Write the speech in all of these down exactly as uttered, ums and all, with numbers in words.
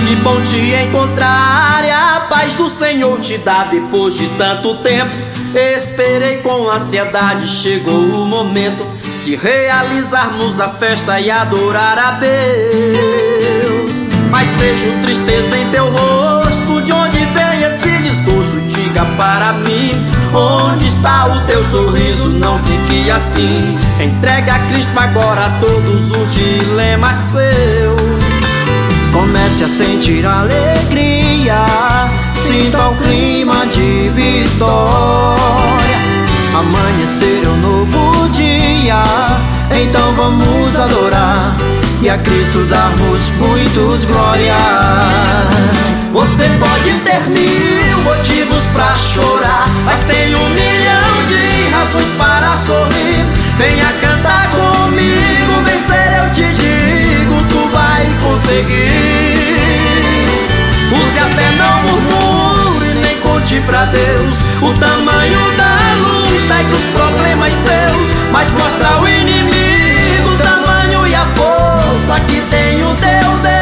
Que bom te encontrar e a paz do Senhor te dá depois de tanto tempo. Esperei com ansiedade, chegou o momento de realizarmos a festa e adorar a Deus. Mas vejo tristeza em teu rosto, de onde vem esse desgosto? Diga para mim, onde está o teu sorriso? Não fique assim, entrega a Cristo agora todos os dilemas seus. Comece a sentir alegria, sinta o clima de vitória. Amanhecer é um novo dia, então vamos adorar e a Cristo darmos muitos glórias. Você pode ter mil motivos pra chorar, mas tem um milhão de razões para sorrir. Venha cantar comigo, vencer eu te digo, tu vai conseguir. Use a fé, não murmure, nem conte pra Deus o tamanho da luta e dos problemas seus, mas mostra ao inimigo o tamanho e a força que tem o teu Deus.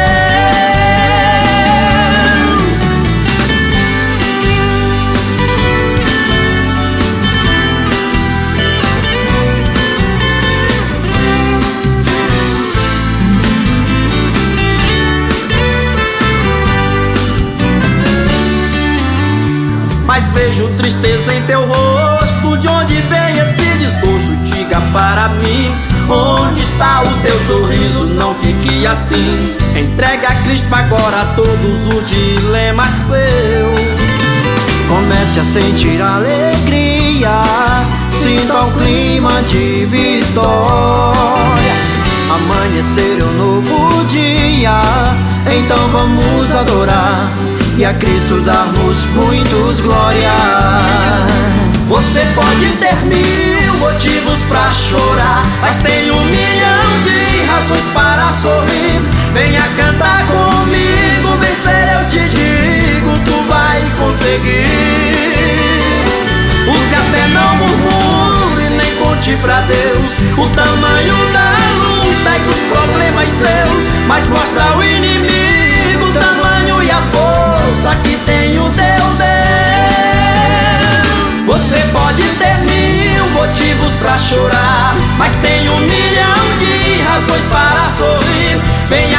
Mas vejo tristeza em teu rosto, de onde vem esse desgosto? Diga para mim, onde está o teu sorriso? Não fique assim, entrega a Cristo agora todos os dilemas seus. Comece a sentir alegria, sinta o clima de vitória. Amanhecer é um novo dia, então vamos adorar e a Cristo darmos muitos glórias. Você pode ter mil motivos pra chorar, mas tem um milhão de razões para sorrir. Venha cantar comigo, vencer eu te digo, tu vai conseguir. Use a fé, não murmure, nem conte pra Deus o tamanho da luta e dos problemas seus, mas mostra ao inimigo o tamanho e a força que tem o teu Deus. Você pode ter mil motivos pra chorar, mas tem um milhão de razões para sorrir. Venha